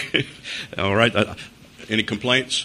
All right. Any complaints?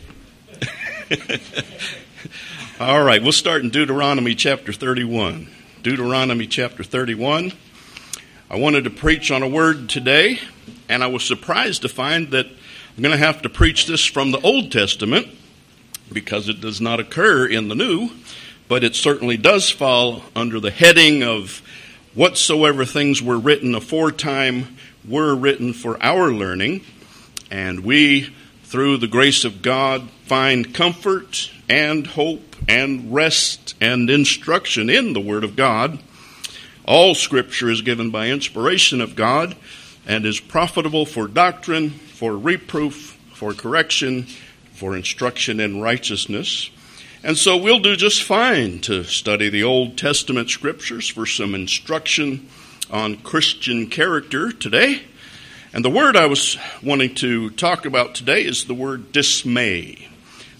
All right. We'll start in Deuteronomy chapter 31. Deuteronomy chapter 31. I wanted to preach on a word today, and I was surprised to find that I'm going to have to preach this from the Old Testament because it does not occur in the New, but it certainly does fall under the heading of whatsoever things were written aforetime were written for our learning, and we, through the grace of God, find comfort and hope and rest and instruction in the Word of God. All Scripture is given by inspiration of God and is profitable for doctrine, for reproof, for correction, for instruction in righteousness. And so we'll do just fine to study the Old Testament Scriptures for some instruction on Christian character today. And the word I was wanting to talk about today is the word dismay.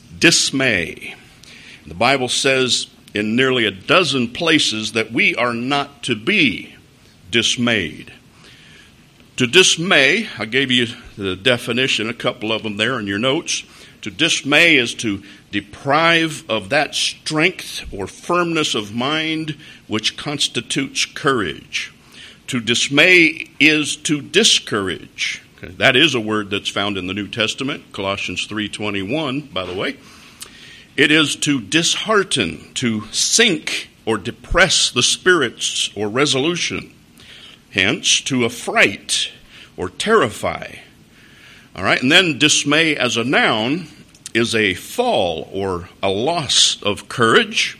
Dismay. The Bible says in nearly a dozen places that we are not to be dismayed. To dismay, I gave you the definition, a couple of them there in your notes. To dismay is to deprive of that strength or firmness of mind which constitutes courage. To dismay is to discourage. Okay, that is a word that's found in the New Testament, Colossians 3:21, by the way. It is to dishearten, to sink or depress the spirits or resolution. Hence, to affright or terrify. All right, and then dismay as a noun is a fall or a loss of courage,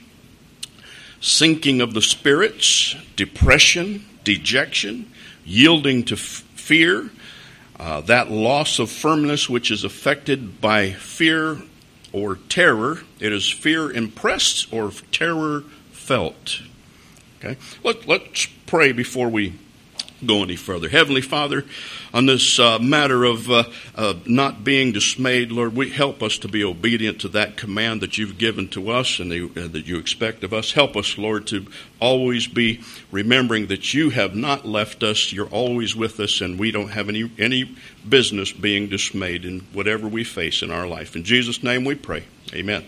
sinking of the spirits, depression, dejection, yielding to fear, that loss of firmness which is affected by fear or terror. It is fear impressed or terror felt. Okay, let's pray before we go any further. Heavenly Father, on this matter of not being dismayed, Lord, we help us to be obedient to that command that you've given to us and that you expect of us. Help us, Lord, to always be remembering that you have not left us. You're always with us, and we don't have any business being dismayed in whatever we face in our life. In Jesus' name we pray. Amen.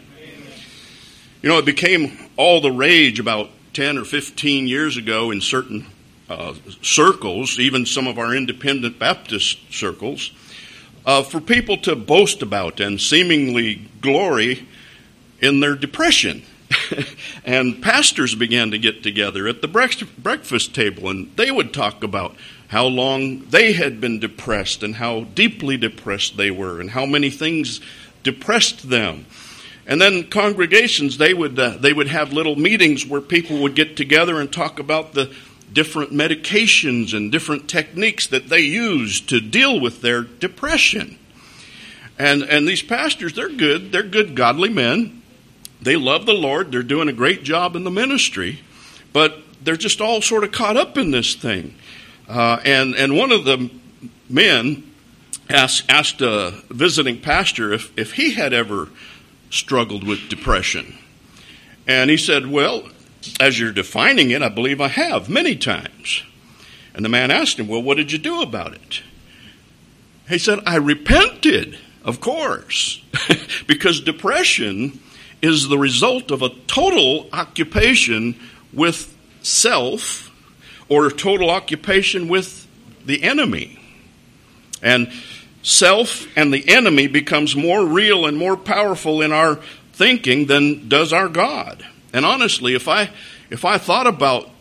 You know, it became all the rage about 10 or 15 years ago in certain circles, even some of our independent Baptist circles, for people to boast about and seemingly glory in their depression. And pastors began to get together at the breakfast table, and they would talk about how long they had been depressed and how deeply depressed they were and how many things depressed them. And then congregations, they would have little meetings where people would get together and talk about the different medications and different techniques that they use to deal with their depression. And these pastors, they're good godly men. They love the Lord. They're doing a great job in the ministry, but they're just all sort of caught up in this thing. And one of the men asked a visiting pastor if he had ever struggled with depression. And he said, well, as you're defining it, I believe I have many times. And the man asked him, well, what did you do about it? He said, I repented, of course, because depression is the result of a total occupation with self or total occupation with the enemy. And self and the enemy becomes more real and more powerful in our thinking than does our God. And honestly, if I thought about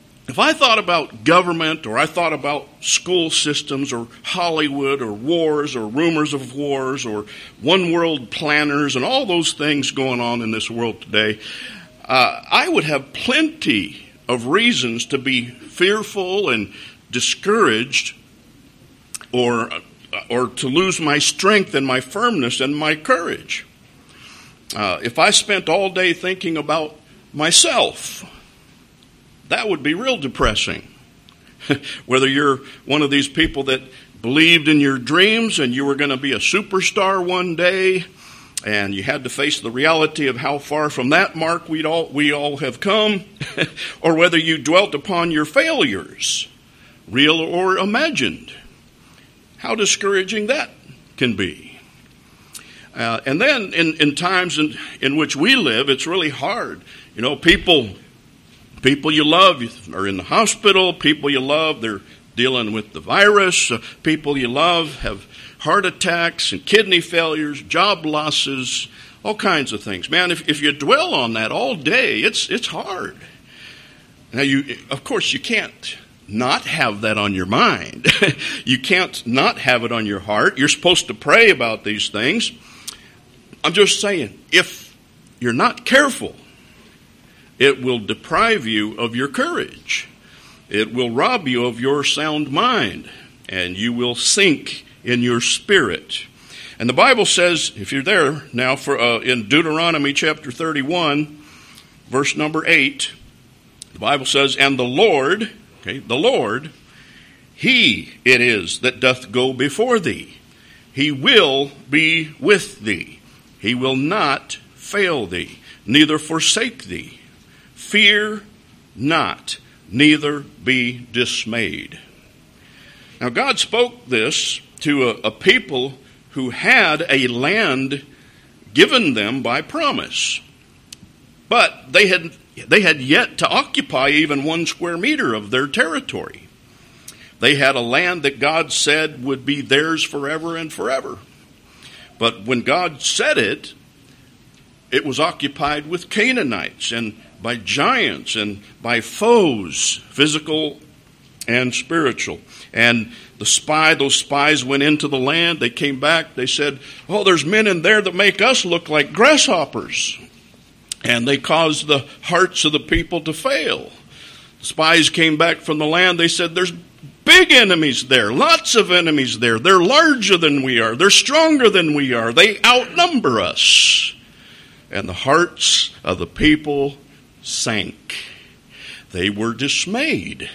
government, or I thought about school systems, or Hollywood, or wars, or rumors of wars, or one world planners, and all those things going on in this world today, I would have plenty of reasons to be fearful and discouraged, or to lose my strength and my firmness and my courage. If I spent all day thinking about myself, that would be real depressing. Whether you're one of these people that believed in your dreams and you were going to be a superstar one day, and you had to face the reality of how far from that mark we all have come, or whether you dwelt upon your failures, real or imagined. how discouraging that can be. And then in times in which we live, it's really hard. You know, people you love are in the hospital. People you love, they're dealing with the virus. People you love have heart attacks and kidney failures, job losses, all kinds of things. Man, if you dwell on that all day, it's hard. Now, of course, you can't not have that on your mind. You can't not have it on your heart. You're supposed to pray about these things. I'm just saying, if you're not careful, it will deprive you of your courage. It will rob you of your sound mind, and you will sink in your spirit. And the Bible says, if you're there now, in Deuteronomy chapter 31, verse number 8, the Bible says, and the Lord, He it is that doth go before thee. He will be with thee. He will not fail thee, neither forsake thee. Fear not, neither be dismayed. Now God spoke this to a people who had a land given them by promise. But they had yet to occupy even 1 square meter of their territory. They had a land that God said would be theirs forever and forever. But when God said it, it was occupied with Canaanites and by giants and by foes, physical and spiritual. And those spies went into the land. They came back. They said, oh, there's men in there that make us look like grasshoppers. And they caused the hearts of the people to fail. The spies came back from the land. They said, there's big enemies there, lots of enemies there. They're larger than we are. They're stronger than we are. They outnumber us. And the hearts of the people sank. They were dismayed.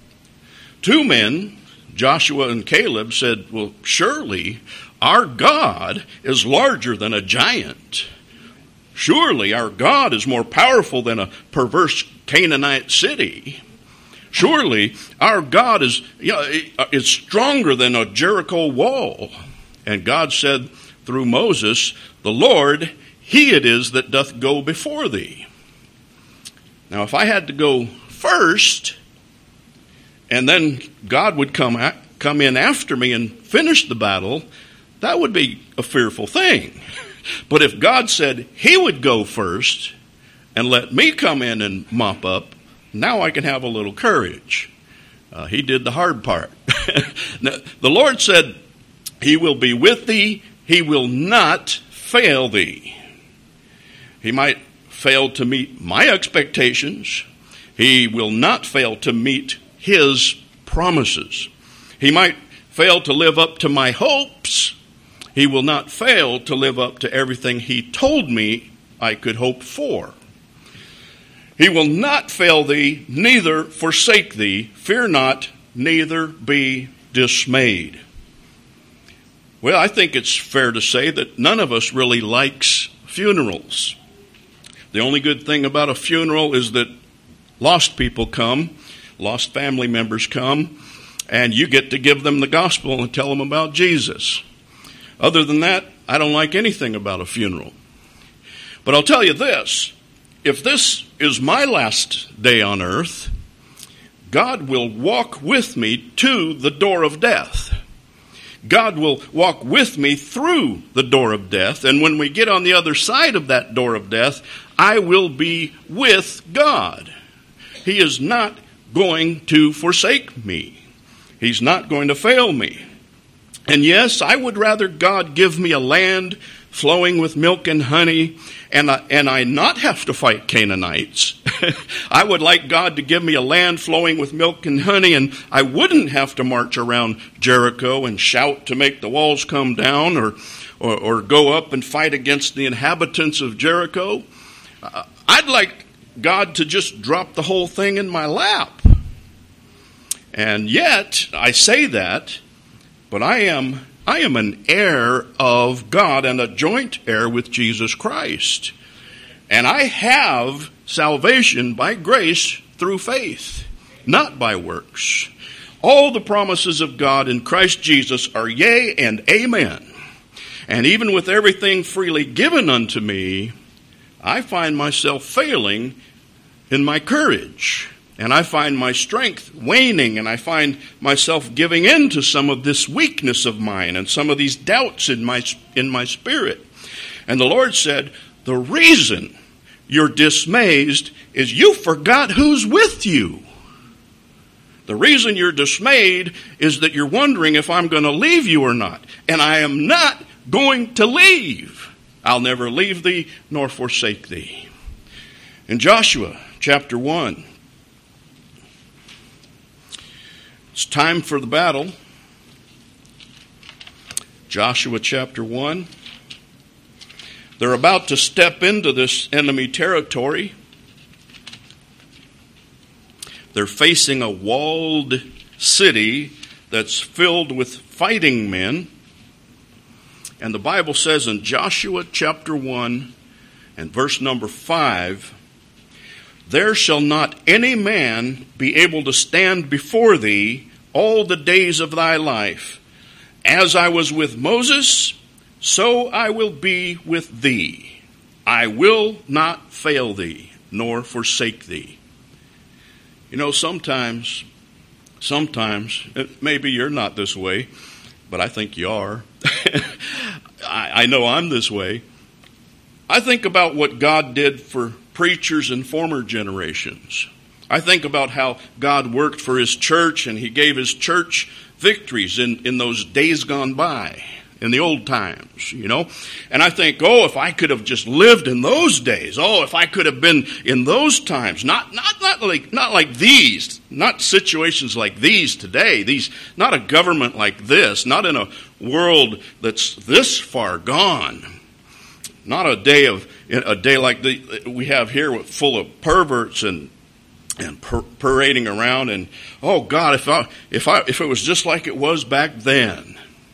2 men, Joshua and Caleb, said, well, surely our God is larger than a giant. Surely our God is more powerful than a perverse Canaanite city. Surely our God is stronger than a Jericho wall. And God said through Moses, the Lord, He it is that doth go before thee. Now, if I had to go first, and then God would come in after me and finish the battle, that would be a fearful thing. But if God said He would go first and let me come in and mop up, now I can have a little courage. He did the hard part. Now, the Lord said, He will be with thee. He will not fail thee. He might fail to meet my expectations. He will not fail to meet His promises. He might fail to live up to my hopes. He will not fail to live up to everything He told me I could hope for. He will not fail thee, neither forsake thee. Fear not, neither be dismayed. Well, I think it's fair to say that none of us really likes funerals. The only good thing about a funeral is that lost people come, lost family members come, and you get to give them the gospel and tell them about Jesus. Other than that, I don't like anything about a funeral. But I'll tell you this, if this is my last day on earth, God will walk with me to the door of death. God will walk with me through the door of death, and when we get on the other side of that door of death, I will be with God. He is not going to forsake me. He's not going to fail me. And yes, I would rather God give me a land flowing with milk and honey, and I not have to fight Canaanites. I would like God to give me a land flowing with milk and honey, and I wouldn't have to march around Jericho and shout to make the walls come down, or go up and fight against the inhabitants of Jericho. I'd like God to just drop the whole thing in my lap. And yet, I say that, but I am an heir of God and a joint heir with Jesus Christ. And I have salvation by grace through faith, not by works. All the promises of God in Christ Jesus are yea and amen. And even with everything freely given unto me, I find myself failing in my courage. And I find my strength waning, and I find myself giving in to some of this weakness of mine and some of these doubts in my spirit. And the Lord said, the reason you're dismayed is you forgot who's with you. The reason you're dismayed is that you're wondering if I'm going to leave you or not. And I am not going to leave. I'll never leave thee nor forsake thee. In Joshua chapter 1, it's time for the battle. Joshua chapter 1. They're about to step into this enemy territory. They're facing a walled city that's filled with fighting men. And the Bible says in Joshua chapter 1 and verse number 5, there shall not any man be able to stand before thee all the days of thy life. As I was with Moses, so I will be with thee. I will not fail thee, nor forsake thee. You know, sometimes, maybe you're not this way, but I think you are. I know I'm this way. I think about what God did for preachers in former generations. I think about how God worked for His church, and He gave His church victories in those days gone by, in the old times, you know. And I think, oh, if I could have just lived in those days, oh, if I could have been in those times, not like these, not situations like these today, not a government like this, not in a world that's this far gone, not a day like we have here full of perverts and parading around, and oh God, if it was just like it was back then.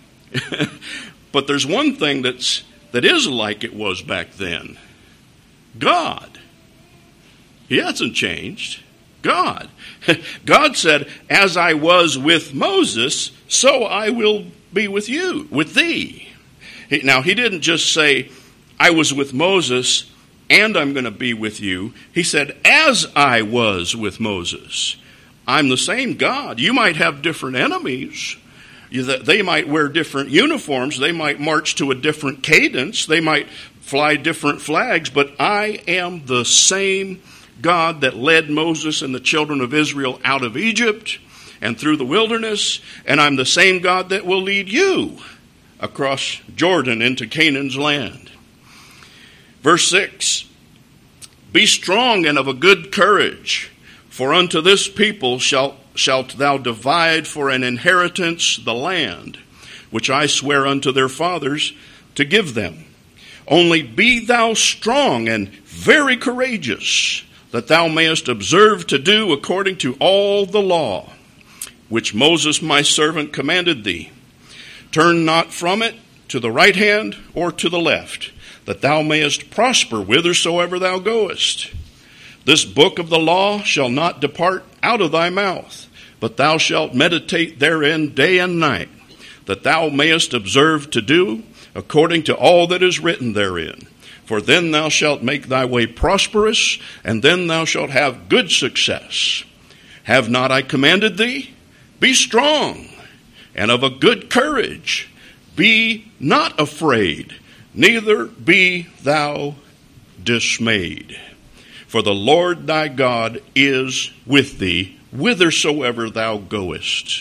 But there's one thing that is like it was back then. God. He hasn't changed. God. God said, as I was with Moses, so I will be with you, with thee. Now, He didn't just say, I was with Moses and I'm going to be with you. He said, as I was with Moses. I'm the same God. You might have different enemies. They might wear different uniforms. They might march to a different cadence. They might fly different flags. But I am the same God that led Moses and the children of Israel out of Egypt and through the wilderness. And I'm the same God that will lead you across Jordan into Canaan's land. Verse 6, be strong and of a good courage, for unto this people shalt thou divide for an inheritance the land, which I swear unto their fathers to give them. Only be thou strong and very courageous, that thou mayest observe to do according to all the law, which Moses my servant commanded thee. Turn not from it to the right hand or to the left, that thou mayest prosper whithersoever thou goest. This book of the law shall not depart out of thy mouth, but thou shalt meditate therein day and night, that thou mayest observe to do according to all that is written therein. For then thou shalt make thy way prosperous, and then thou shalt have good success. Have not I commanded thee? Be strong, and of a good courage. Be not afraid, neither be thou dismayed. For the Lord thy God is with thee, whithersoever thou goest.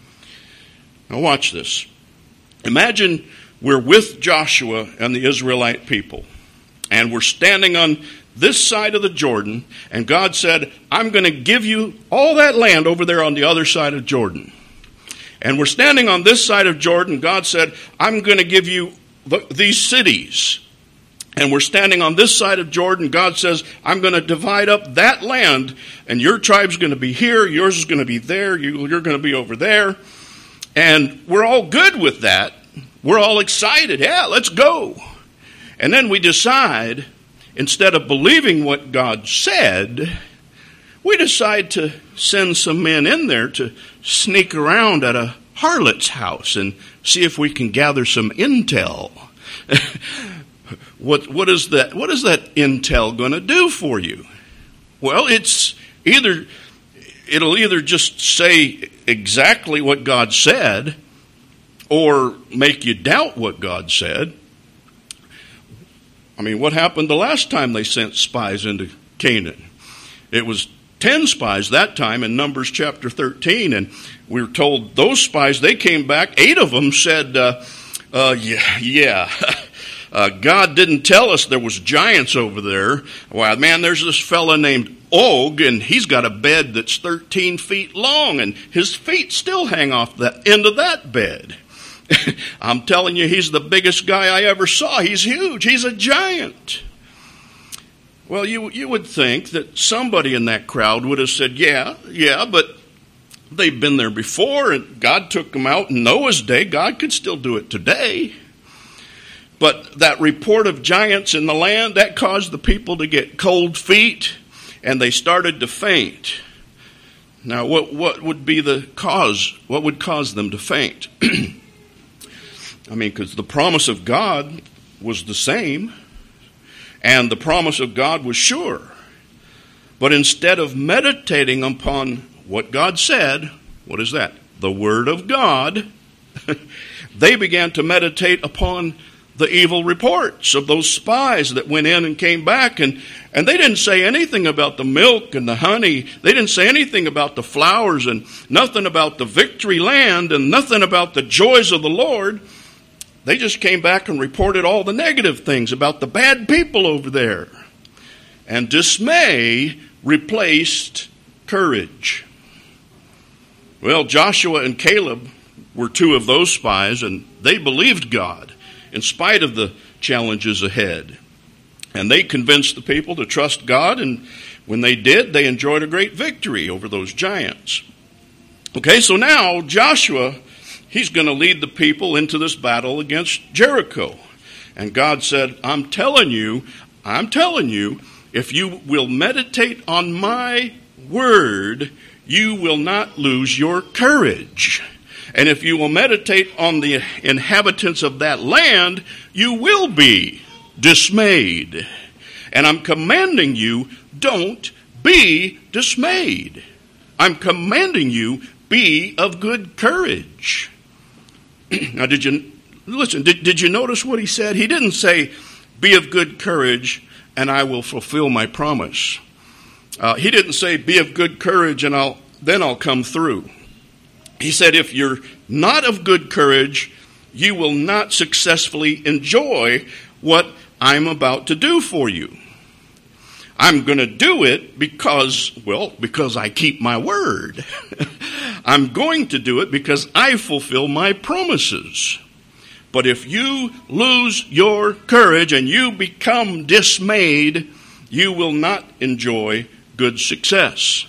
Now watch this. Imagine we're with Joshua and the Israelite people, and we're standing on this side of the Jordan, and God said, I'm going to give you all that land over there on the other side of Jordan. And we're standing on this side of Jordan. God said, I'm going to give you these cities. And we're standing on this side of Jordan. God says, I'm going to divide up that land, and your tribe's going to be here, yours is going to be there, you're going to be over there. And we're all good with that. We're all excited. Yeah, let's go. And then we decide, instead of believing what God said, we decide to send some men in there to sneak around at a harlot's house and see if we can gather some intel. What is that intel going to do for you? Well, it'll either just say exactly what God said or make you doubt what God said. I mean, what happened the last time they sent spies into Canaan? It was 10 spies that time in Numbers chapter 13, and we were told those spies, they came back, 8 of them said, God didn't tell us there was giants over there. Well, man, there's this fella named Og, and he's got a bed that's 13 feet long, and his feet still hang off the end of that bed. I'm telling you, he's the biggest guy I ever saw. He's huge. He's a giant. Well, you would think that somebody in that crowd would have said, yeah, but they've been there before, and God took them out in Noah's day. God could still do it today. But that report of giants in the land, that caused the people to get cold feet, and they started to faint. Now, what would be the cause? What would cause them to faint? I mean, because the promise of God was the same, and the promise of God was sure. But instead of meditating upon what God said, what is that? The Word of God, they began to meditate upon the evil reports of those spies that went in and came back, and they didn't say anything about the milk and the honey. They didn't say anything about the flowers, and nothing about the victory land, and nothing about the joys of the Lord. They just came back and reported all the negative things about the bad people over there. And dismay replaced courage. Well, Joshua and Caleb were 2 of those spies, and they believed God in spite of the challenges ahead. And they convinced the people to trust God, and when they did, they enjoyed a great victory over those giants. Okay, so now Joshua, he's going to lead the people into this battle against Jericho. And God said, I'm telling you, if you will meditate on my word, you will not lose your courage. And if you will meditate on the inhabitants of that land, you will be dismayed. And I'm commanding you, don't be dismayed. I'm commanding you, be of good courage. Now, did you notice what he said? He didn't say, be of good courage and I will fulfill my promise. He didn't say, be of good courage and I'll come through. He said, if you're not of good courage, you will not successfully enjoy what I'm about to do for you. I'm going to do it because I keep my word. I'm going to do it because I fulfill my promises. But if you lose your courage and you become dismayed, you will not enjoy good success.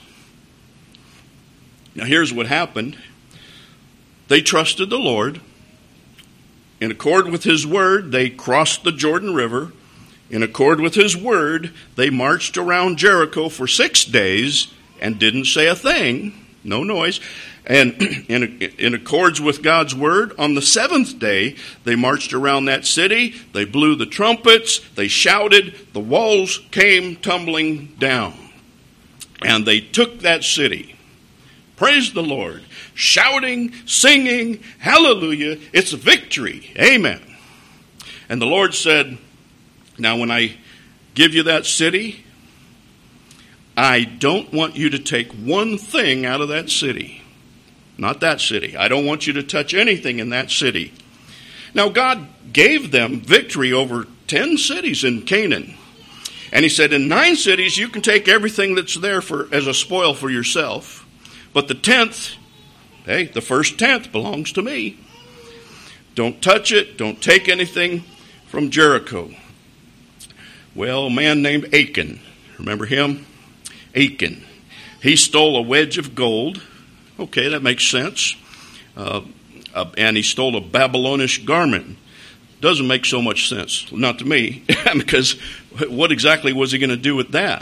Now here's what happened. They trusted the Lord. In accord with His word, they crossed the Jordan River. In accord with His word, they marched around Jericho for 6 days and didn't say a thing, no noise. And in accords with God's word, on the 7th day, they marched around that city. They blew the trumpets. They shouted. The walls came tumbling down. And they took that city. Praise the Lord. Shouting, singing, hallelujah. It's a victory. Amen. And the Lord said, now when I give you that city, I don't want you to take one thing out of that city. Not that city. I don't want you to touch anything in that city. Now God gave them victory over 10 cities in Canaan. And He said, in 9 cities you can take everything that's there as a spoil for yourself. But the 10th, the first 10th belongs to me. Don't touch it. Don't take anything from Jericho. Well, a man named Achan, remember him? Achan. He stole a wedge of gold. Okay, that makes sense. And he stole a Babylonish garment. Doesn't make so much sense. Not to me, because what exactly was he going to do with that?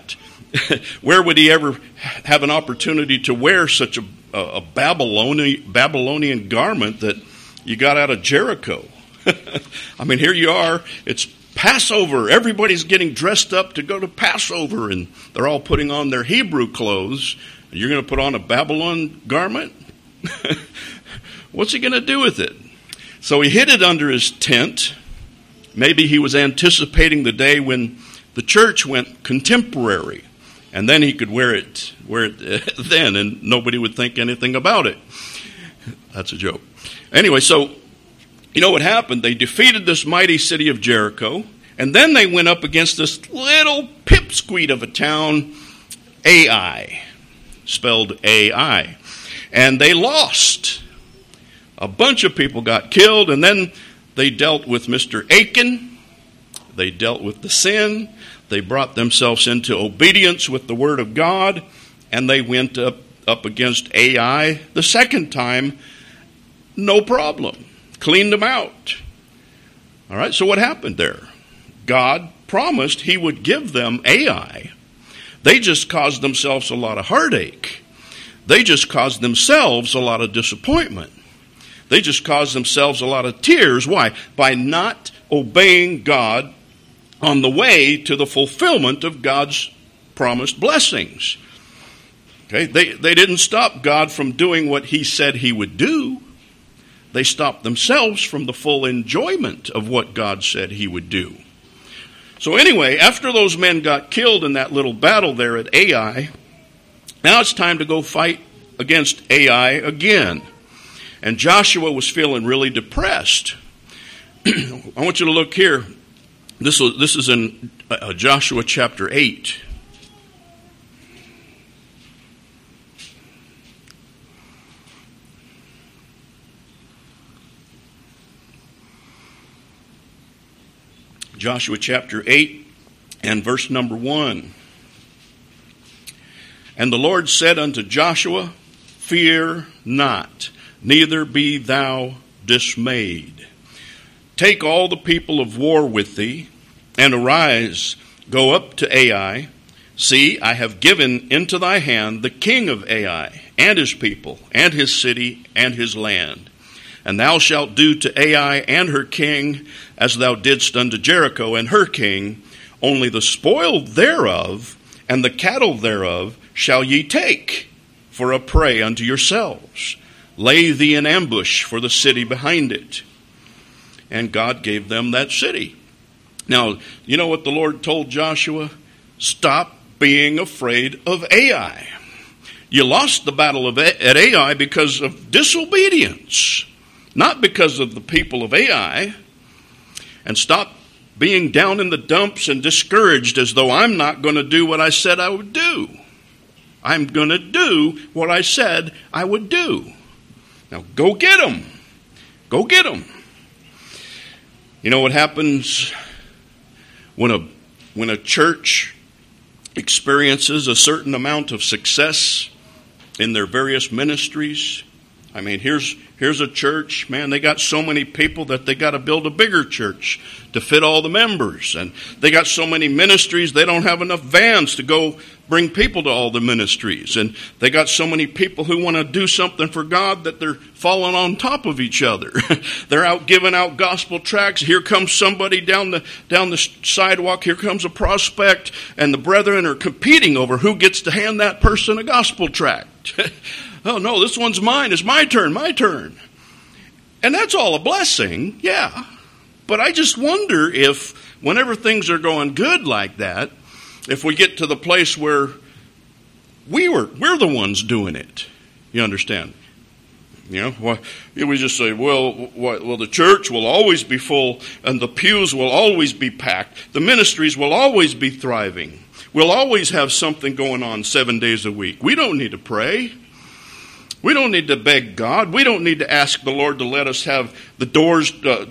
Where would he ever have an opportunity to wear such a Babylonian garment that you got out of Jericho? I mean, here you are. It's Passover. Everybody's getting dressed up to go to Passover, and they're all putting on their Hebrew clothes. You're going to put on a Babylon garment? What's he going to do with it? So he hid it under his tent. Maybe he was anticipating the day when the church went contemporary, and then he could wear it then, and nobody would think anything about it. That's a joke. Anyway, so you know what happened? They defeated this mighty city of Jericho, and then they went up against this little pipsqueak of a town, Ai, spelled A-I, and they lost. A bunch of people got killed, and then they dealt with Mr. Achan. They dealt with the sin. They brought themselves into obedience with the word of God, and they went up against Ai the second time, no problem. Cleaned them out. All right, so what happened there? God promised he would give them Ai. They just caused themselves a lot of heartache. They just caused themselves a lot of disappointment. They just caused themselves a lot of tears. Why? By not obeying God on the way to the fulfillment of God's promised blessings. Okay, they didn't stop God from doing what he said he would do. They stopped themselves from the full enjoyment of what God said he would do. So anyway, after those men got killed in that little battle there at Ai, now it's time to go fight against Ai again. And Joshua was feeling really depressed. I want you to look here. This is in Joshua chapter 8. Joshua chapter 8 and verse number 1. And the Lord said unto Joshua, Fear not, neither be thou dismayed. Take all the people of war with thee, and arise, go up to Ai. See, I have given into thy hand the king of Ai, and his people, and his city, and his land. And thou shalt do to Ai and her king as thou didst unto Jericho and her king, only the spoil thereof and the cattle thereof shall ye take for a prey unto yourselves. Lay thee in ambush for the city behind it. And God gave them that city. Now, you know what the Lord told Joshua? Stop being afraid of Ai. You lost the battle at Ai because of disobedience, not because of the people of Ai. And stop being down in the dumps and discouraged as though I'm not going to do what I said I would do. I'm going to do what I said I would do. Now go get them. Go get them. You know what happens when a church experiences a certain amount of success in their various ministries? I mean, here's a church, man, they got so many people that they got to build a bigger church to fit all the members. And they got so many ministries, they don't have enough vans to go bring people to all the ministries. And they got so many people who want to do something for God that they're falling on top of each other. They're out giving out gospel tracts. Here comes somebody down the sidewalk. Here comes a prospect. And the brethren are competing over who gets to hand that person a gospel tract. Oh, no, this one's mine. It's my turn, my turn. And that's all a blessing, yeah. But I just wonder if whenever things are going good like that, if we get to the place where we're the ones doing it. You understand? You know, we just say, well, the church will always be full and the pews will always be packed. The ministries will always be thriving. We'll always have something going on 7 days a week. We don't need to pray. We don't need to beg God. We don't need to ask the Lord to let us have the doors of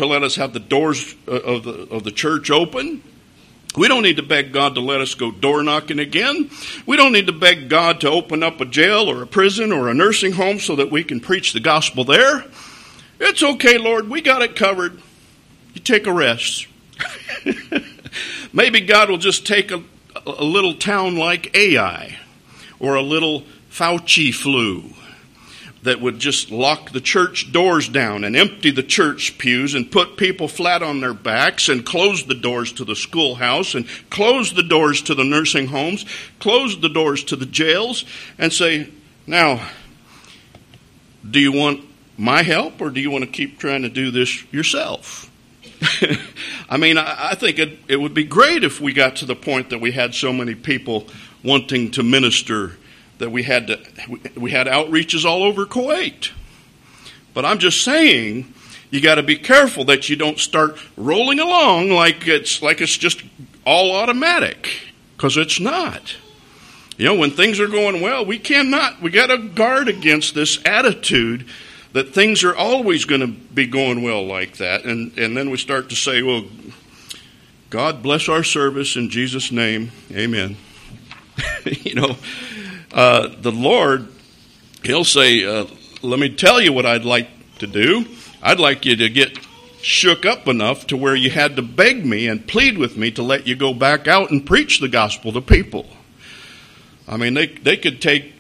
the church open. We don't need to beg God to let us go door knocking again. We don't need to beg God to open up a jail or a prison or a nursing home so that we can preach the gospel there. It's okay, Lord. We got it covered. You take a rest. Maybe God will just take a little town like Ai, or a little Fauci flu that would just lock the church doors down and empty the church pews and put people flat on their backs and close the doors to the schoolhouse and close the doors to the nursing homes, close the doors to the jails, and say, now, do you want my help, or do you want to keep trying to do this yourself? I mean, I think it would be great if we got to the point that we had so many people wanting to minister that we had outreaches all over Kuwait. But I'm just saying, you got to be careful that you don't start rolling along like it's just all automatic, because it's not. You know, when things are going well, we got to guard against this attitude that things are always going to be going well like that. And then we start to say, well, God bless our service in Jesus' name. Amen. You know, the Lord, He'll say, let me tell you what I'd like to do. I'd like you to get shook up enough to where you had to beg me and plead with me to let you go back out and preach the gospel to people. I mean, they could take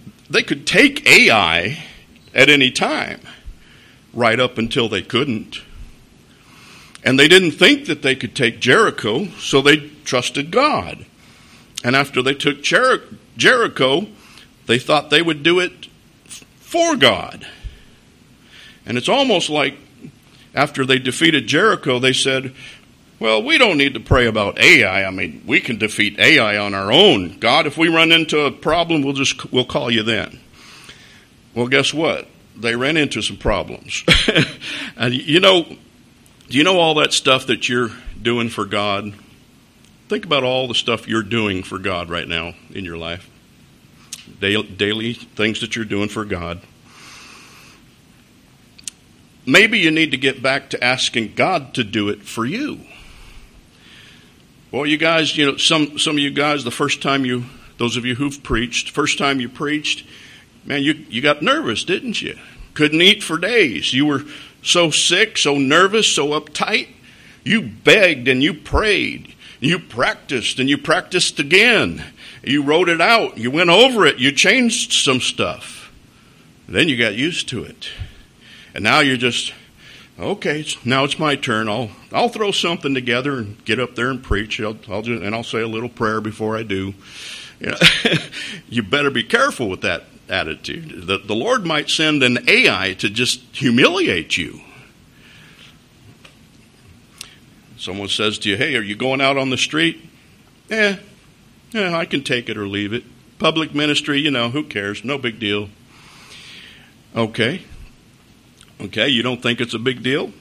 Ai at any time, right up until they couldn't. And they didn't think that they could take Jericho, so they trusted God. And after they took Jericho, they thought they would do it for God. And it's almost like after they defeated Jericho, they said, well, we don't need to pray about Ai. I mean, we can defeat Ai on our own. God, if we run into a problem, we'll call you then. Well, guess what? They ran into some problems. And do you know all that stuff that you're doing for God? Think about all the stuff you're doing for God right now in your life. Daily things that you're doing for God. Maybe you need to get back to asking God to do it for you. Well, you guys, some of you guys, those of you who've preached, first time you preached, man, you got nervous, didn't you? Couldn't eat for days. You were so sick, so nervous, so uptight. You begged and you prayed. You practiced and you practiced again. You wrote it out. You went over it. You changed some stuff. Then you got used to it. And now you're just, okay, now it's my turn. I'll throw something together and get up there and preach. I'll say a little prayer before I do. You better be careful with that attitude. The Lord might send an Ai to just humiliate you. Someone says to you, hey, are you going out on the street? Yeah, I can take it or leave it. Public ministry, who cares? No big deal. Okay, you don't think it's a big deal?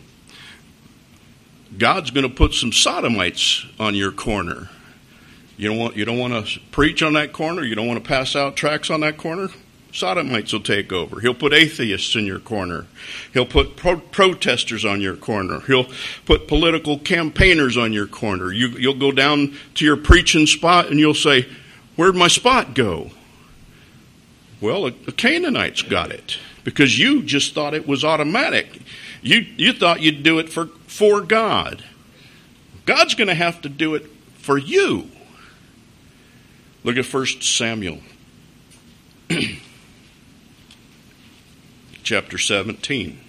God's going to put some sodomites on your corner. You don't want to preach on that corner? You don't want to pass out tracts on that corner? Sodomites will take over. He'll put atheists in your corner. He'll put protesters on your corner. He'll put political campaigners on your corner. You'll go down to your preaching spot and you'll say, where'd my spot go? Well, a Canaanite's got it because you just thought it was automatic. You thought you'd do it for God. God's going to have to do it for you. Look at 1 Samuel. Chapter 17.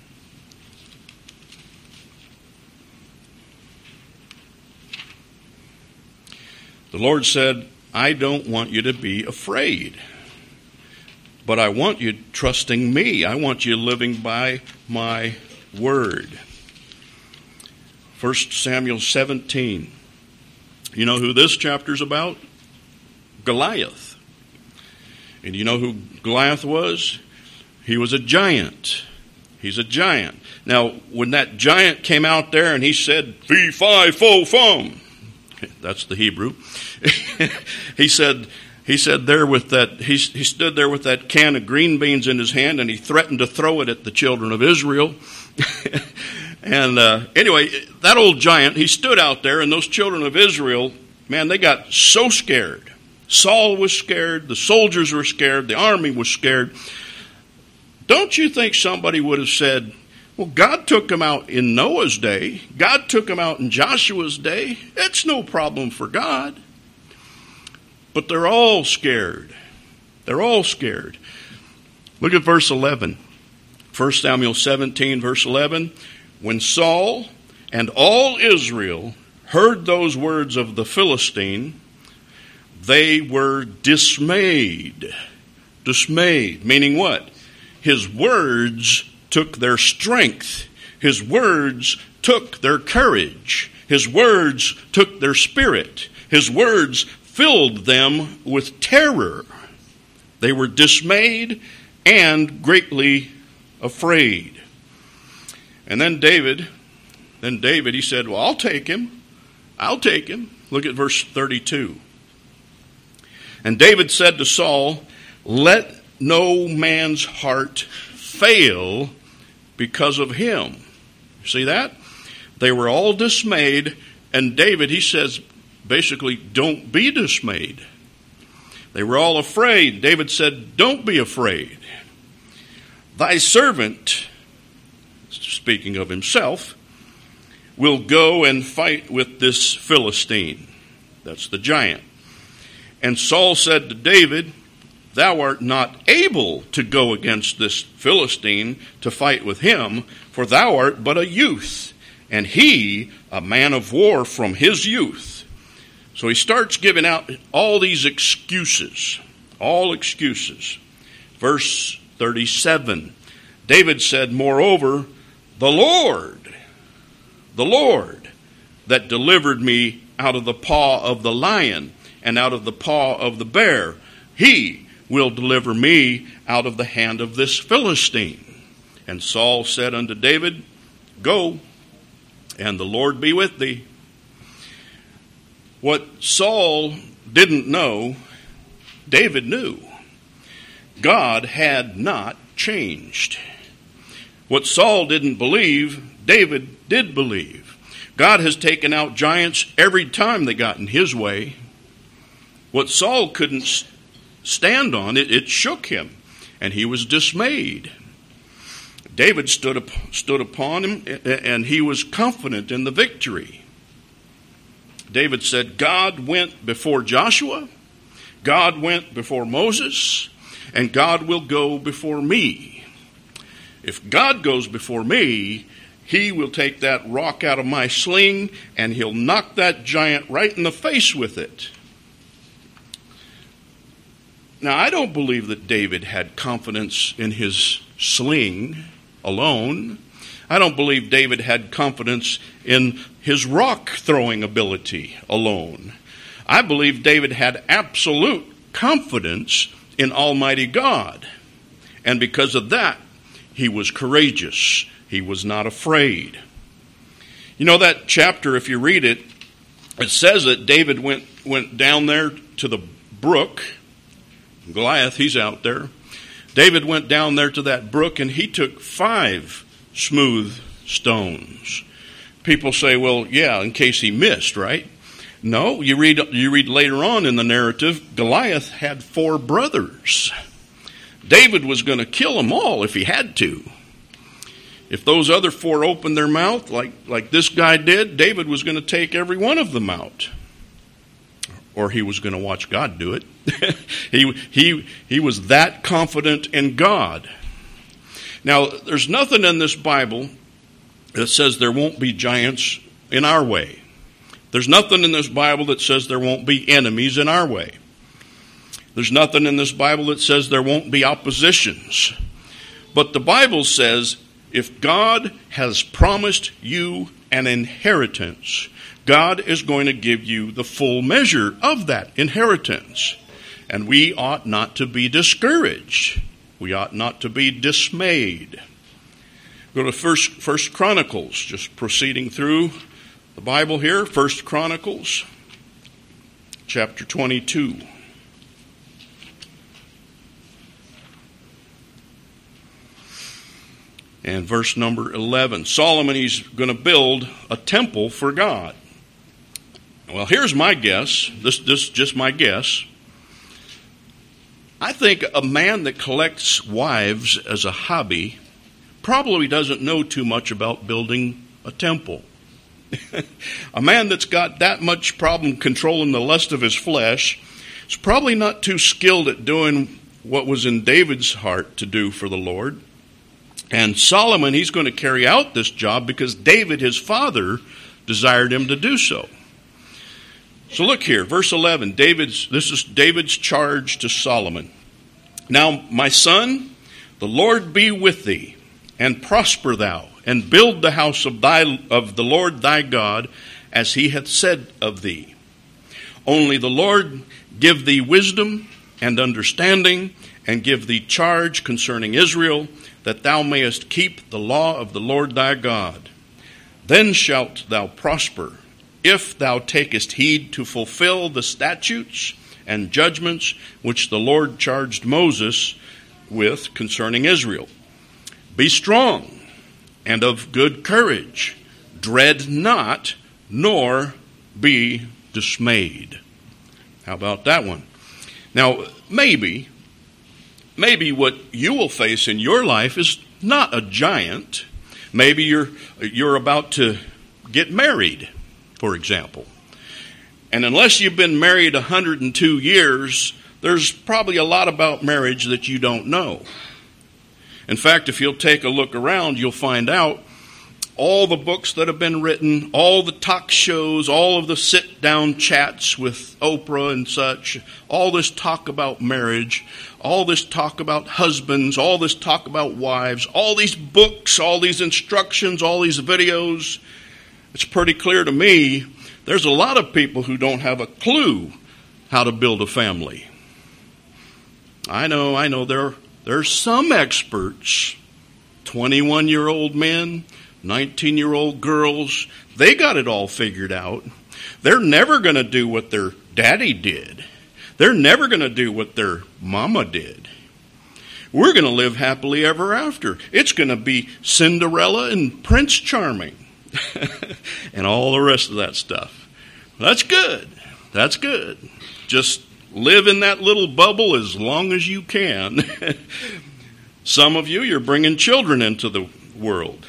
The Lord said, I don't want you to be afraid, but I want you trusting me. I want you living by my word. 1 Samuel 17. You know who this chapter's about? Goliath. And you know who Goliath was? He was a giant. He's a giant. Now, when that giant came out there and he said, fee, fi, fo, fum, that's the Hebrew. he said there with that, he stood there with that can of green beans in his hand and he threatened to throw it at the children of Israel. And anyway, that old giant, he stood out there and those children of Israel, man, they got so scared. Saul was scared. The soldiers were scared. The army was scared. Don't you think somebody would have said, well, God took him out in Noah's day. God took him out in Joshua's day. It's no problem for God. But they're all scared. They're all scared. Look at verse 11. 1 Samuel 17, verse 11. When Saul and all Israel heard those words of the Philistine, they were dismayed. Dismayed, meaning what? His words took their strength. His words took their courage. His words took their spirit. His words filled them with terror. They were dismayed and greatly afraid. And then David, he said, well, I'll take him. I'll take him. Look at verse 32. And David said to Saul, let no man's heart fail because of him. See that? They were all dismayed, and David, he says, basically, don't be dismayed. They were all afraid. David said, don't be afraid. Thy servant, speaking of himself, will go and fight with this Philistine. That's the giant. And Saul said to David, thou art not able to go against this Philistine to fight with him, for thou art but a youth, and he a man of war from his youth. So he starts giving out all these excuses, all excuses. Verse 37, David said, moreover, the Lord that delivered me out of the paw of the lion and out of the paw of the bear, he will deliver me out of the hand of this Philistine. And Saul said unto David, go, and the Lord be with thee. What Saul didn't know, David knew. God had not changed. What Saul didn't believe, David did believe. God has taken out giants every time they got in his way. What Saul couldn't stand on, it shook him, and he was dismayed. David stood upon him, and he was confident in the victory. David said, God went before Joshua, God went before Moses, and God will go before me. If God goes before me, he will take that rock out of my sling, and he'll knock that giant right in the face with it. Now, I don't believe that David had confidence in his sling alone. I don't believe David had confidence in his rock-throwing ability alone. I believe David had absolute confidence in Almighty God. And because of that, he was courageous. He was not afraid. You know that chapter, if you read it, it says that David went down there to the brook. Goliath, he's out there. David went down there to that brook, and he took 5 smooth stones. People say, well, yeah, in case he missed, right? No, you read later on in the narrative, Goliath had 4 brothers. David was going to kill them all if he had to. If those other 4 opened their mouth like this guy did, David was going to take every one of them out. Or he was going to watch God do it. He was that confident in God. Now, there's nothing in this Bible that says there won't be giants in our way. There's nothing in this Bible that says there won't be enemies in our way. There's nothing in this Bible that says there won't be oppositions. But the Bible says if God has promised you an inheritance, God is going to give you the full measure of that inheritance. And we ought not to be discouraged. We ought not to be dismayed. Go to First Chronicles, just proceeding through the Bible here. First Chronicles, chapter 22. And verse number 11. Solomon, he's going to build a temple for God. Well, here's my guess. This is just my guess. I think a man that collects wives as a hobby probably doesn't know too much about building a temple. A man that's got that much problem controlling the lust of his flesh is probably not too skilled at doing what was in David's heart to do for the Lord. And Solomon, he's going to carry out this job because David, his father, desired him to do so. So look here, verse 11. This is David's charge to Solomon. Now, my son, the Lord be with thee, and prosper thou, and build the house of the Lord thy God, as he hath said of thee. Only the Lord give thee wisdom and understanding, and give thee charge concerning Israel, that thou mayest keep the law of the Lord thy God. Then shalt thou prosper, if thou takest heed to fulfill the statutes and judgments which the Lord charged Moses with concerning Israel. Be strong and of good courage. Dread not, nor be dismayed. How about that one? Now, maybe what you will face in your life is not a giant. Maybe you're about to get married, for example. And unless you've been married 102 years, there's probably a lot about marriage that you don't know. In fact, if you'll take a look around, you'll find out all the books that have been written, all the talk shows, all of the sit-down chats with Oprah and such, all this talk about marriage, all this talk about husbands, all this talk about wives, all these books, all these instructions, all these videos. It's pretty clear to me there's a lot of people who don't have a clue how to build a family. I know there's some experts, 21-year-old men, 19-year-old girls, they got it all figured out. They're never going to do what their daddy did. They're never going to do what their mama did. We're going to live happily ever after. It's going to be Cinderella and Prince Charming and all the rest of that stuff. That's good. That's good. Just live in that little bubble as long as you can. Some of you're bringing children into the world.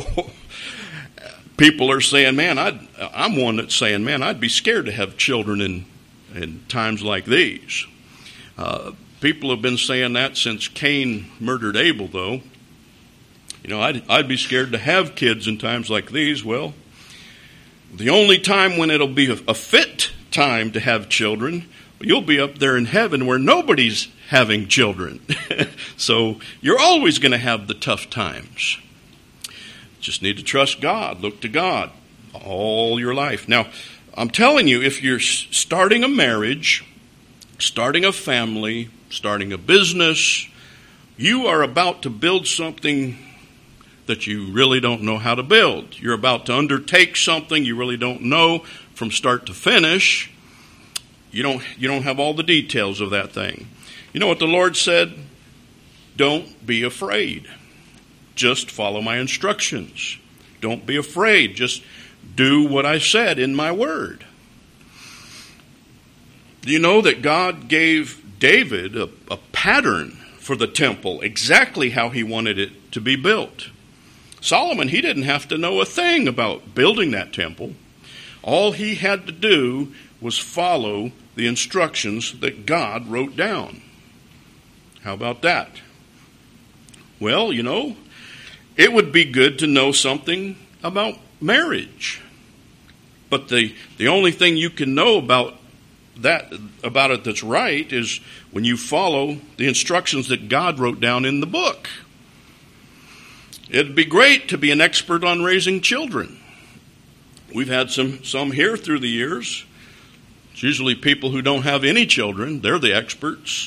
People are saying, man, I'm one that's saying, man, I'd be scared to have children in times like these. People have been saying that since Cain murdered Abel, though. I'd be scared to have kids in times like these. Well, the only time when it'll be a fit time to have children, you'll be up there in heaven where nobody's having children. So you're always going to have the tough times. Just need to trust God. Look to God all your life. Now, I'm telling you, if you're starting a marriage, starting a family, starting a business, you are about to build something that you really don't know how to build. You're about to undertake something you really don't know from start to finish. You don't have all the details of that thing. You know what the Lord said? Don't be afraid. Just follow my instructions. Don't be afraid. Just do what I said in my word. Do you know that God gave David a pattern for the temple, exactly how he wanted it to be built? Solomon, he didn't have to know a thing about building that temple. All he had to do was follow the instructions that God wrote down. How about that? Well, it would be good to know something about marriage. But the only thing you can know about it that's right is when you follow the instructions that God wrote down in the book. It'd be great to be an expert on raising children. We've had some here through the years. It's usually people who don't have any children. They're the experts.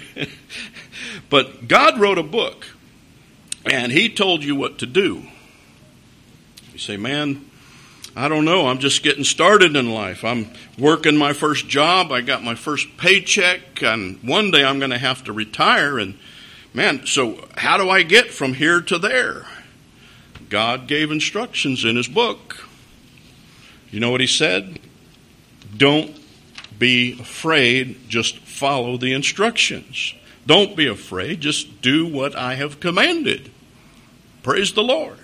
But God wrote a book. And he told you what to do. You say, man, I don't know. I'm just getting started in life. I'm working my first job. I got my first paycheck. And one day I'm going to have to retire. And man, so how do I get from here to there? God gave instructions in his book. You know what he said? Don't be afraid. Just follow the instructions. Don't be afraid. Just do what I have commanded. Praise the Lord.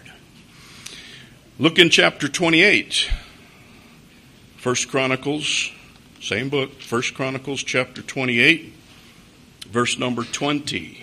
Look in chapter 28. 1 Chronicles Same book, 1 Chronicles chapter 28, verse number 20.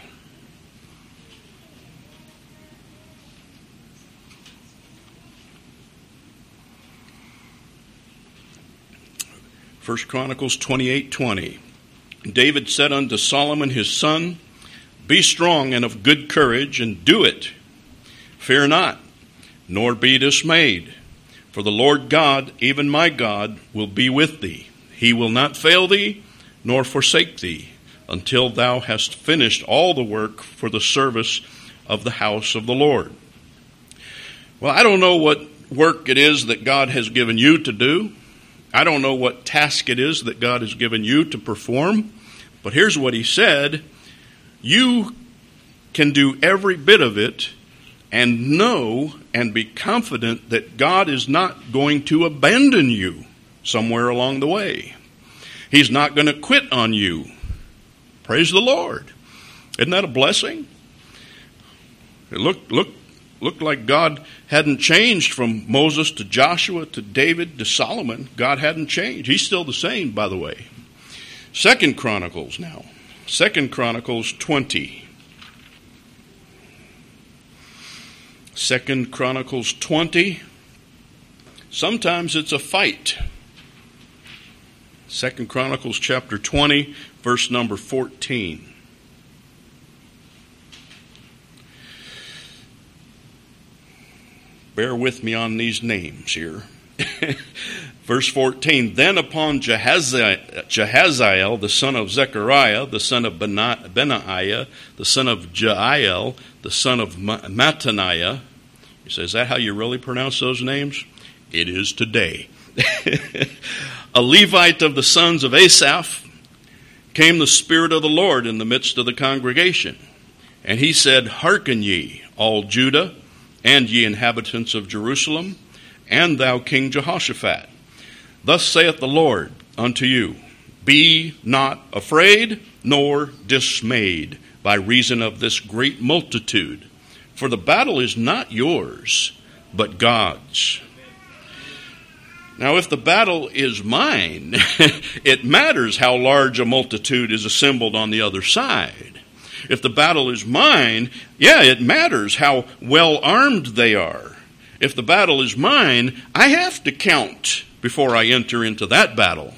First Chronicles 28:20. David said unto Solomon his son, Be strong and of good courage, and do it. Fear not, nor be dismayed. For the Lord God, even my God, will be with thee. He will not fail thee, nor forsake thee, until thou hast finished all the work for the service of the house of the Lord. Well, I don't know what work it is that God has given you to do. I don't know what task it is that God has given you to perform. But here's what he said. You can do every bit of it and know and be confident that God is not going to abandon you somewhere along the way. He's not going to quit on you. Praise the Lord. Isn't that a blessing? It looked like God hadn't changed from Moses to Joshua to David to Solomon. God hadn't changed. He's still the same, by the way. 2 Chronicles now. 2 Chronicles 20. 2 Chronicles 20. Sometimes it's a fight. 2 Chronicles chapter 20, verse number 14. Bear with me on these names here. Verse 14, Then upon Jehaziel, the son of Zechariah, the son of Benaiah, the son of Jael, the son of Mattaniah. He says, is that how you really pronounce those names? It is today. A Levite of the sons of Asaph, came the Spirit of the Lord in the midst of the congregation. And he said, Hearken ye, all Judah, and ye inhabitants of Jerusalem, and thou King Jehoshaphat. Thus saith the Lord unto you, Be not afraid, nor dismayed, by reason of this great multitude. For the battle is not yours, but God's. Now, if the battle is mine, it matters how large a multitude is assembled on the other side. If the battle is mine, it matters how well armed they are. If the battle is mine, I have to count before I enter into that battle.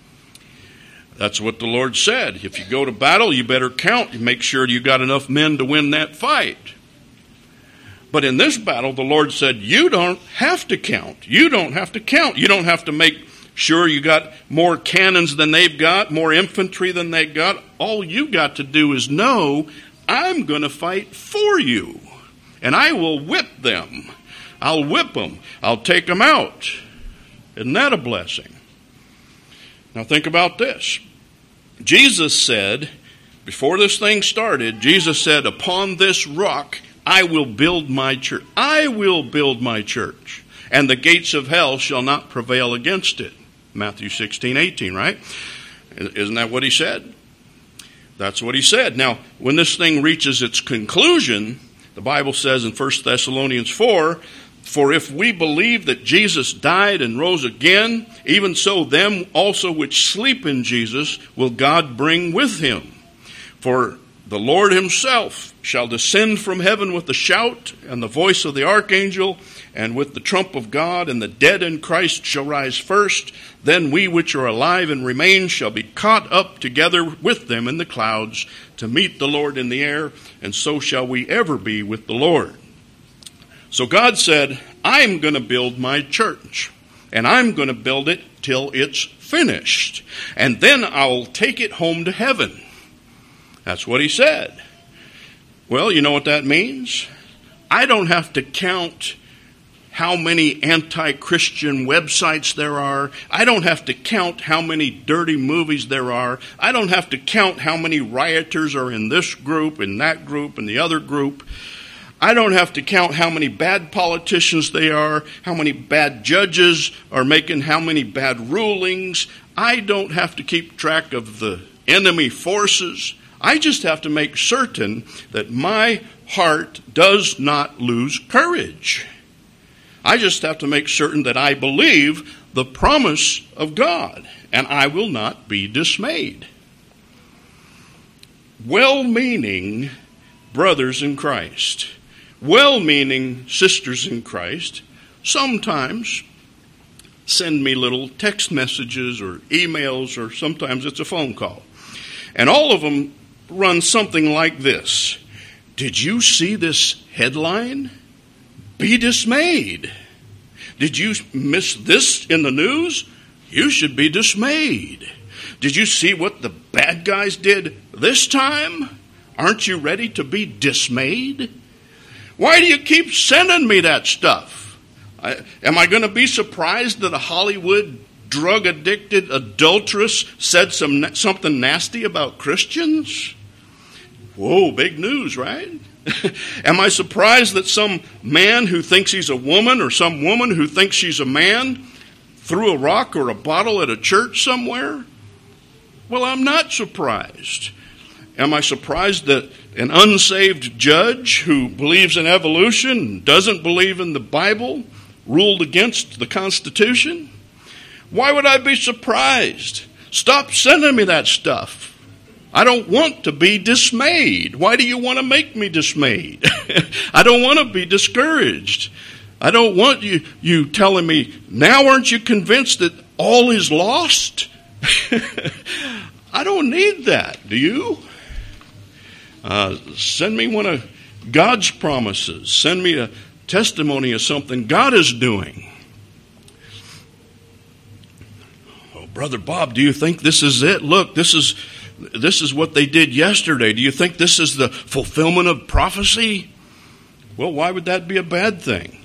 That's what the Lord said. If you go to battle, you better count and make sure you got enough men to win that fight. But in this battle, the Lord said, you don't have to count. You don't have to count. You don't have to make sure you got more cannons than they've got, more infantry than they got. All you got to do is know, I'm going to fight for you. And I will whip them. I'll whip them. I'll take them out. Isn't that a blessing? Now think about this. Jesus said, before this thing started, Jesus said, upon this rock I will build my church. I will build my church. And the gates of hell shall not prevail against it. Matthew 16:18, right? Isn't that what he said? That's what he said. Now, when this thing reaches its conclusion, the Bible says in 1 Thessalonians 4, For if we believe that Jesus died and rose again, even so them also which sleep in Jesus will God bring with him. For the Lord himself shall descend from heaven with a shout, and the voice of the archangel, and with the trump of God, and the dead in Christ shall rise first. Then we which are alive and remain shall be caught up together with them in the clouds to meet the Lord in the air, and so shall we ever be with the Lord. So God said, I'm going to build my church, and I'm going to build it till it's finished, and then I'll take it home to heaven. That's what he said. Well, you know what that means? I don't have to count how many anti-Christian websites there are. I don't have to count how many dirty movies there are. I don't have to count how many rioters are in this group, in that group, and the other group. I don't have to count how many bad politicians they are, how many bad judges are making how many bad rulings. I don't have to keep track of the enemy forces. I just have to make certain that my heart does not lose courage. I just have to make certain that I believe the promise of God, and I will not be dismayed. Well-meaning brothers in Christ, well-meaning sisters in Christ, sometimes send me little text messages or emails, or sometimes it's a phone call. And all of them run something like this. Did you see this headline? Be dismayed. Did you miss this in the news? You should be dismayed. Did you see what the bad guys did this time? Aren't you ready to be dismayed? Why do you keep sending me that stuff? Am I going to be surprised that a Hollywood drug-addicted adulteress said something nasty about Christians? Whoa, big news, right? Am I surprised that some man who thinks he's a woman, or some woman who thinks she's a man, threw a rock or a bottle at a church somewhere? Well, I'm not surprised. Am I surprised that an unsaved judge who believes in evolution, doesn't believe in the Bible, ruled against the Constitution? Why would I be surprised? Stop sending me that stuff. I don't want to be dismayed. Why do you want to make me dismayed? I don't want to be discouraged. I don't want you telling me, now aren't you convinced that all is lost? I don't need that. Do you? Send me one of God's promises. Send me a testimony of something God is doing. Oh, Brother Bob, do you think this is it? Look, this is what they did yesterday. Do you think this is the fulfillment of prophecy? Well, why would that be a bad thing?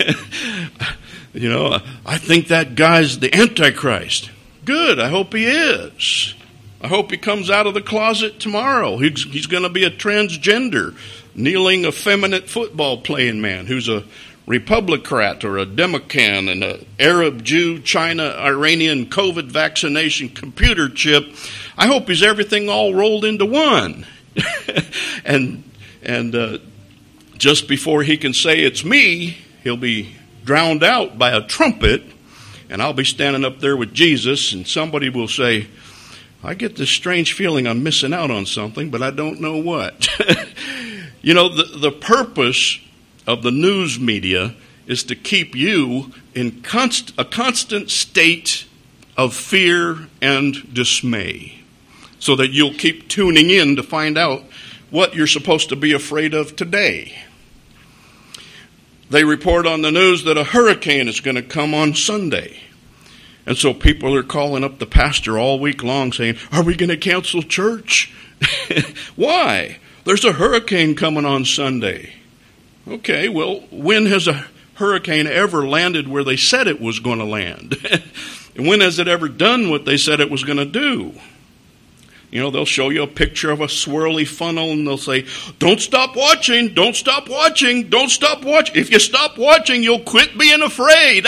I think that guy's the Antichrist. Good, I hope he is. I hope he comes out of the closet tomorrow. He's going to be a transgender, kneeling, effeminate football-playing man who's a Republican or a Democrat, and an Arab, Jew, China, Iranian COVID vaccination computer chip. I hope he's everything all rolled into one. and just before he can say it's me, he'll be drowned out by a trumpet, and I'll be standing up there with Jesus, and somebody will say, I get this strange feeling I'm missing out on something, but I don't know what. The purpose of the news media is to keep you in a constant state of fear and dismay, so that you'll keep tuning in to find out what you're supposed to be afraid of today. They report on the news that a hurricane is going to come on Sunday. And so people are calling up the pastor all week long saying, are we going to cancel church? Why? There's a hurricane coming on Sunday. Okay, well, when has a hurricane ever landed where they said it was going to land? And when has it ever done what they said it was going to do? They'll show you a picture of a swirly funnel, and they'll say, don't stop watching, don't stop watching, don't stop watching. If you stop watching, you'll quit being afraid.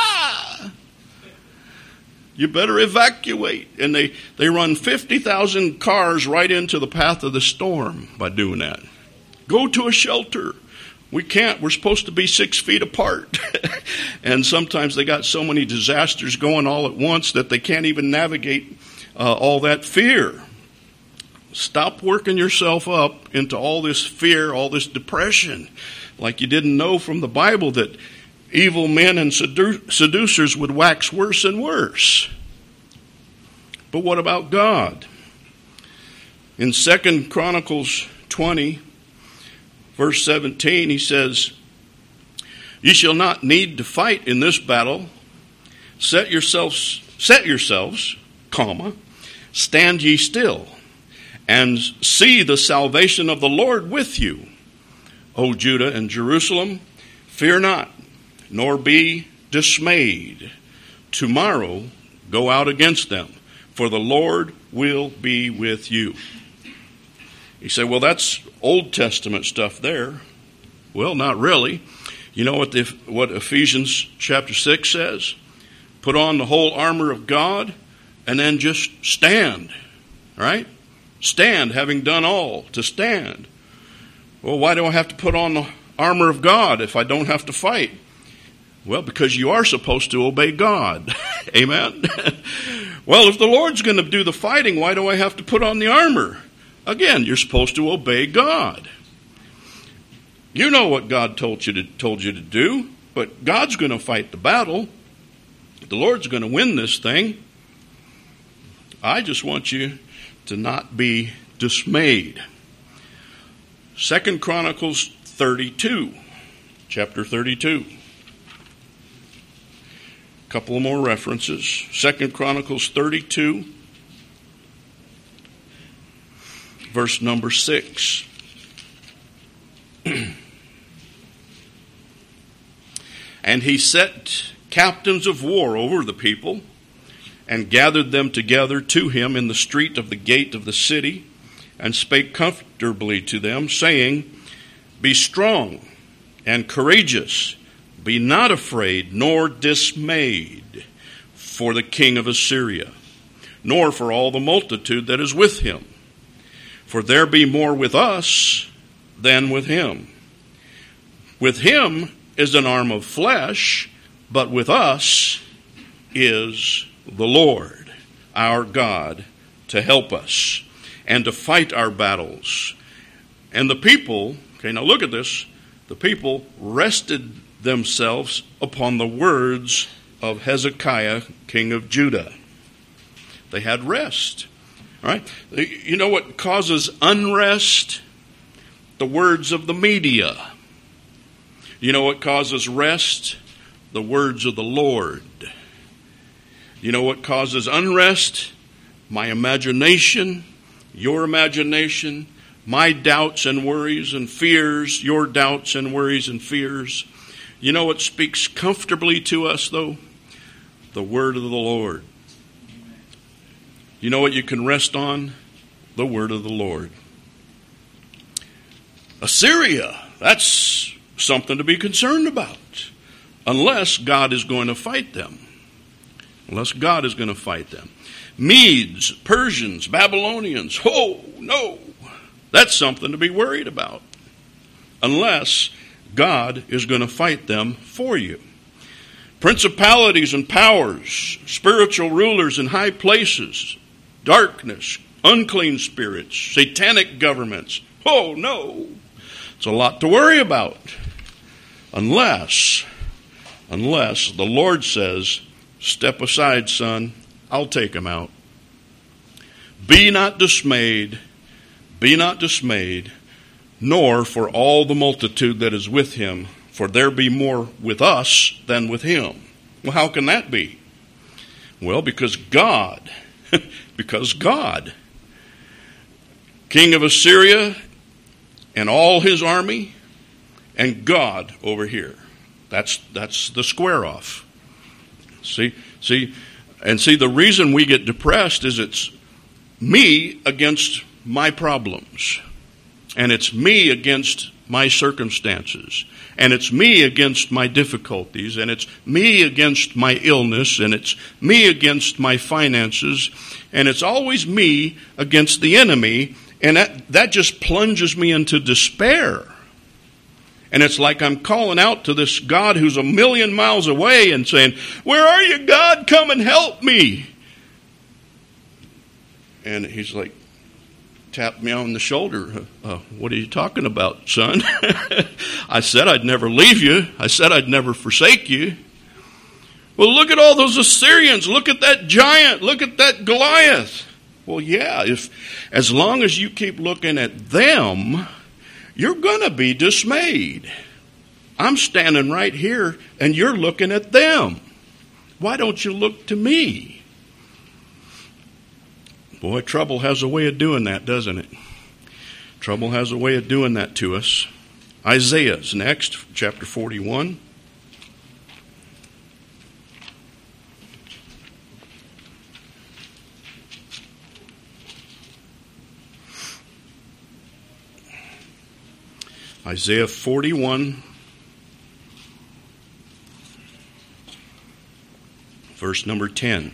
You better evacuate. And they run 50,000 cars right into the path of the storm by doing that. Go to a shelter. We can't. We're supposed to be 6 feet apart. And sometimes they got so many disasters going all at once that they can't even navigate all that fear. Stop working yourself up into all this fear, all this depression, like you didn't know from the Bible that evil men and seducers would wax worse and worse. But what about God? In 2 Chronicles 20, verse 17, he says, "Ye shall not need to fight in this battle. Set yourselves, comma, stand ye still, and see the salvation of the Lord with you. O Judah and Jerusalem, fear not, nor be dismayed. Tomorrow go out against them, for the Lord will be with you." You say, well, that's Old Testament stuff there. Well, not really. You know what Ephesians chapter 6 says? Put on the whole armor of God, and then just stand. Right? Stand, having done all, to stand. Well, why do I have to put on the armor of God if I don't have to fight? Well, because you are supposed to obey God. Amen? Well, if the Lord's going to do the fighting, why do I have to put on the armor? Again, you're supposed to obey God. You know what God told you to do, but God's going to fight the battle. The Lord's going to win this thing. I just want you to not be dismayed. 2 Chronicles 32, chapter 32. A couple more references. 2 Chronicles 32, verse number 6. And he set captains of war over the people, and gathered them together to him in the street of the gate of the city, and spake comfortably to them, saying, Be strong and courageous, be not afraid nor dismayed for the king of Assyria, nor for all the multitude that is with him. For there be more with us than with him. With him is an arm of flesh, but with us is the Lord, our God, to help us and to fight our battles. And the people, okay, now look at this, the people rested themselves upon the words of Hezekiah, king of Judah. They had rest. All right? You know what causes unrest? The words of the media. You know what causes rest? The words of the Lord. You know what causes unrest? My imagination, your imagination, my doubts and worries and fears, your doubts and worries and fears. You know what speaks comfortably to us, though? The word of the Lord. You know what you can rest on? The word of the Lord. Assyria, that's something to be concerned about. Unless God is going to fight them. Unless God is going to fight them. Medes, Persians, Babylonians, oh no, that's something to be worried about. Unless God is going to fight them for you. Principalities and powers, spiritual rulers in high places, darkness, unclean spirits, satanic governments. Oh no, it's a lot to worry about. Unless the Lord says, step aside, son, I'll take him out. Be not dismayed, nor for all the multitude that is with him, for there be more with us than with him. Well, how can that be? Well, because God, king of Assyria and all his army, and God over here. That's the square off. See, the reason we get depressed is it's me against my problems. And it's me against my circumstances. And it's me against my difficulties. And it's me against my illness. And it's me against my finances. And it's always me against the enemy. And that just plunges me into despair. And it's like I'm calling out to this God who's a million miles away and saying, where are you, God? Come and help me. And he's like, tapped me on the shoulder. What are you talking about, son? I said I'd never leave you. I said I'd never forsake you. Well, look at all those Assyrians. Look at that giant. Look at that Goliath. Well, yeah, as long as you keep looking at them, you're going to be dismayed. I'm standing right here, and you're looking at them. Why don't you look to me? Boy, trouble has a way of doing that, doesn't it? Trouble has a way of doing that to us. Isaiah's next, chapter 41. Isaiah 41, verse number 10.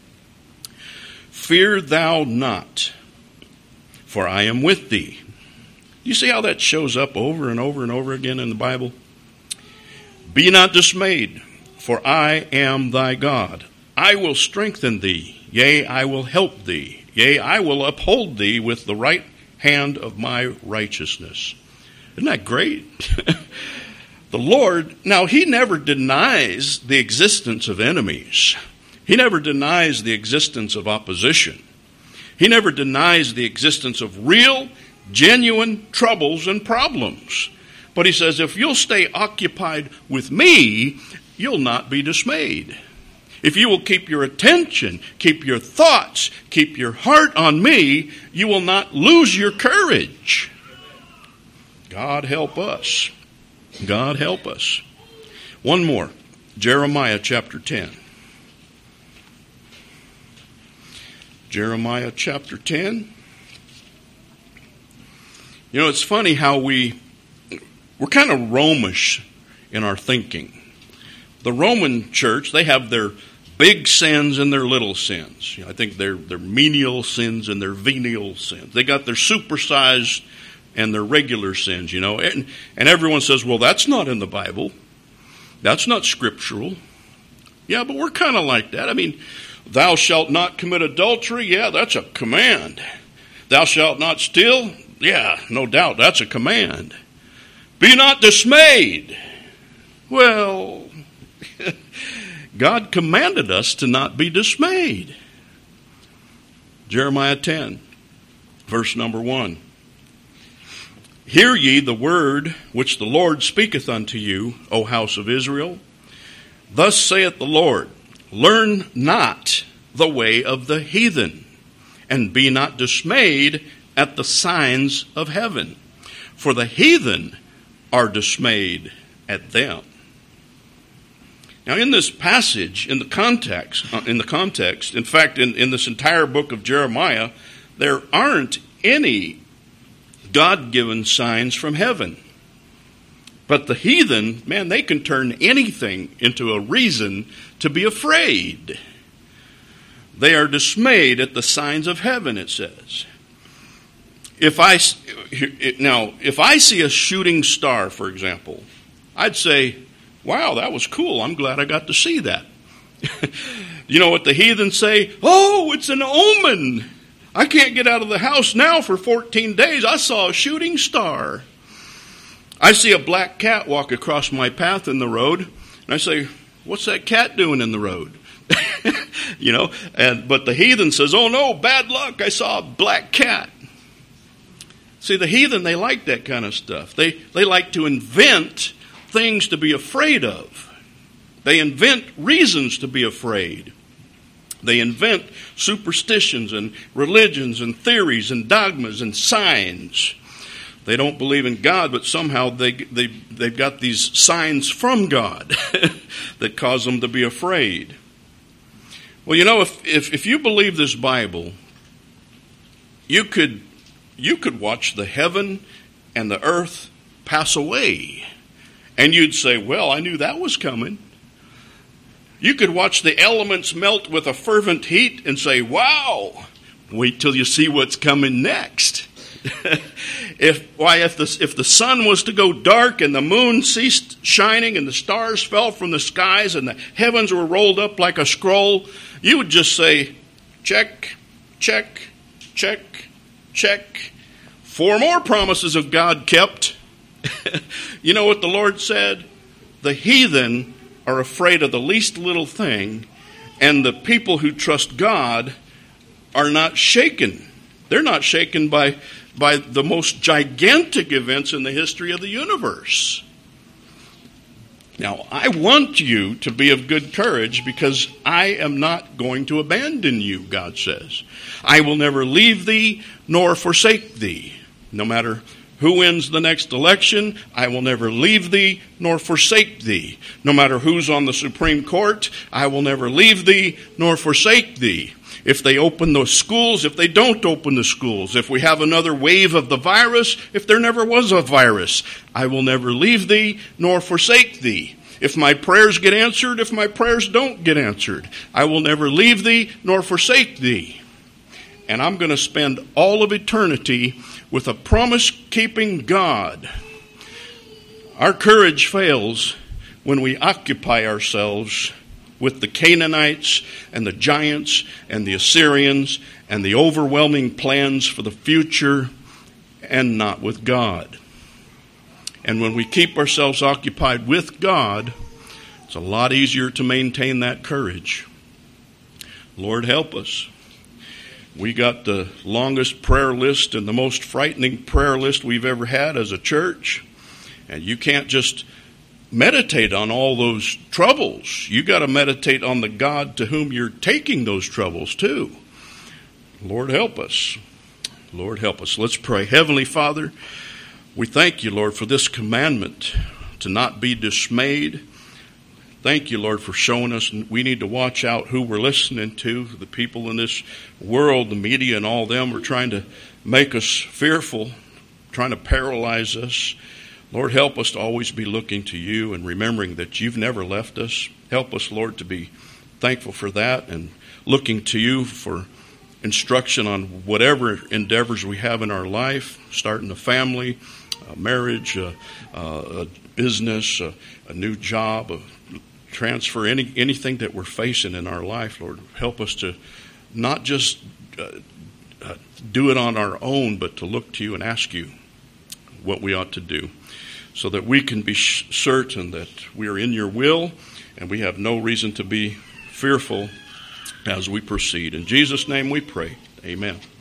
Fear thou not, for I am with thee. You see how that shows up over and over and over again in the Bible? Be not dismayed, for I am thy God. I will strengthen thee. Yea, I will help thee. Yea, I will uphold thee with the right hand of my righteousness. Isn't that great? The Lord, now He never denies the existence of enemies. He never denies the existence of opposition. He never denies the existence of real, genuine troubles and problems. But He says, if you'll stay occupied with me, you'll not be dismayed. If you will keep your attention, keep your thoughts, keep your heart on me, you will not lose your courage. God help us. God help us. One more. Jeremiah chapter 10. Jeremiah chapter 10. You know, it's funny how we're kind of Romish in our thinking. The Roman church, they have their big sins and their little sins. I think they're menial sins and their venial sins. They got their supersized and their regular sins, and everyone says, well, that's not in the Bible. That's not scriptural. Yeah, but we're kind of like that. I mean, thou shalt not commit adultery. Yeah, that's a command. Thou shalt not steal. Yeah, no doubt, that's a command. Be not dismayed. Well, God commanded us to not be dismayed. Jeremiah 10, verse number 1. Hear ye the word which the Lord speaketh unto you, O house of Israel. Thus saith the Lord, learn not the way of the heathen, and be not dismayed at the signs of heaven. For the heathen are dismayed at them. Now, in this passage, in the context, in fact, in this entire book of Jeremiah, there aren't any God-given signs from heaven. But the heathen, man, they can turn anything into a reason to be afraid. They are dismayed at the signs of heaven, it says. If I see a shooting star, for example, I'd say, wow, that was cool. I'm glad I got to see that. You know what the heathen say? Oh, it's an omen. I can't get out of the house now for 14 days. I saw a shooting star. I see a black cat walk across my path in the road, and I say, what's that cat doing in the road? But the heathen says, oh no, bad luck. I saw a black cat. See, the heathen, they like that kind of stuff. They like to invent things to be afraid of. They invent reasons to be afraid. They invent superstitions and religions and theories and dogmas and signs. They don't believe in God, but somehow they've got these signs from God that cause them to be afraid. Well, if you believe this Bible, you could watch the heaven and the earth pass away, and you'd say, well, I knew that was coming. You could watch the elements melt with a fervent heat and say, wow, wait till you see what's coming next. If the sun was to go dark and the moon ceased shining and the stars fell from the skies and the heavens were rolled up like a scroll, you would just say, check, check, check, check. 4 more promises of God kept. You know what the Lord said? The heathen are afraid of the least little thing, and the people who trust God are not shaken. They're not shaken by the most gigantic events in the history of the universe. Now, I want you to be of good courage because I am not going to abandon you, God says. I will never leave thee nor forsake thee. No matter who wins the next election, I will never leave thee nor forsake thee. No matter who's on the Supreme Court, I will never leave thee nor forsake thee. If they open the schools, if they don't open the schools, if we have another wave of the virus, if there never was a virus, I will never leave thee nor forsake thee. If my prayers get answered, if my prayers don't get answered, I will never leave thee nor forsake thee. And I'm going to spend all of eternity with a promise-keeping God. Our courage fails when we occupy ourselves with the Canaanites and the giants and the Assyrians and the overwhelming plans for the future, and not with God. And when we keep ourselves occupied with God, it's a lot easier to maintain that courage. Lord, help us. We got the longest prayer list and the most frightening prayer list we've ever had as a church. And you can't just meditate on all those troubles. You got to meditate on the God to whom you're taking those troubles too. Lord, help us. Lord, help us. Let's pray. Heavenly Father, we thank you, Lord, for this commandment to not be dismayed. Thank you, Lord, for showing us we need to watch out who we're listening to. The people in this world, the media and all them, are trying to make us fearful, trying to paralyze us. Lord, help us to always be looking to you and remembering that you've never left us. Help us, Lord, to be thankful for that and looking to you for instruction on whatever endeavors we have in our life, starting a family, a marriage, a business, a new job, a transfer, anything that we're facing in our life. Lord, help us to not just do it on our own, but to look to you and ask you what we ought to do, so that we can be certain that we are in your will and we have no reason to be fearful as we proceed. In Jesus' name we pray. Amen.